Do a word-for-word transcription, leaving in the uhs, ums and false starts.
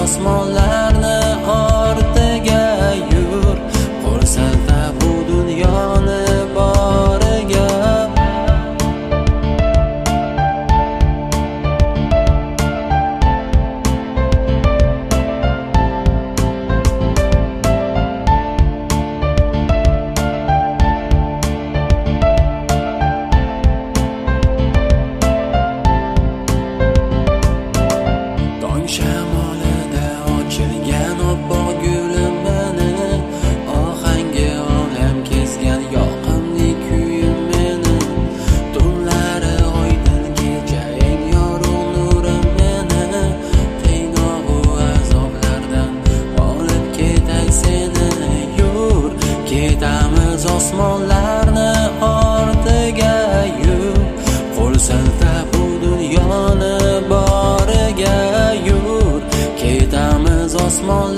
osmonlarni ortiga yur, qo'l silta bu dunyoni boriga. Shamolida ochilgan oppoq gulim meni, ohangi olam kezgan yoqimli kuyim meni. Tunlari oydin, kecha eng yorug' nurim meni. Qiynoq-u azoblardan olib ketay seni. Yur, ketamiz osmonlarni ortiga yur, qo'l silta bu dunyoni boriga. Ketamiz osmonlarni